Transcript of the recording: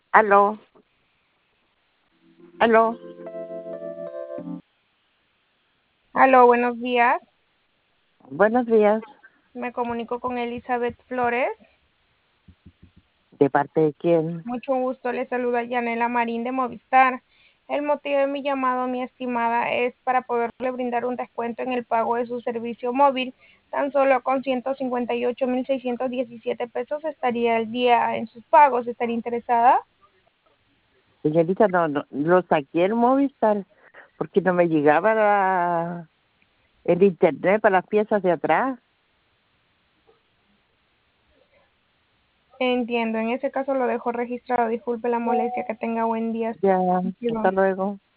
Aló, aló, Aló, buenos días. buenos días. Me comunico con Elizabeth Flores. ¿De parte de quién? Mucho gusto, le saluda Yanela Marín de Movistar. El motivo de mi llamado, mi estimada, es para poderle brindar un descuento en el pago de su servicio móvil. Tan solo con 158,617 pesos estaría el día en sus pagos. ¿Estaría interesada? Señorita, no, lo saqué el Movistar porque no me llegaba el internet para las piezas de atrás. Entiendo, en ese caso lo dejo registrado. Disculpe la molestia, que tenga buen día. Ya, hasta luego.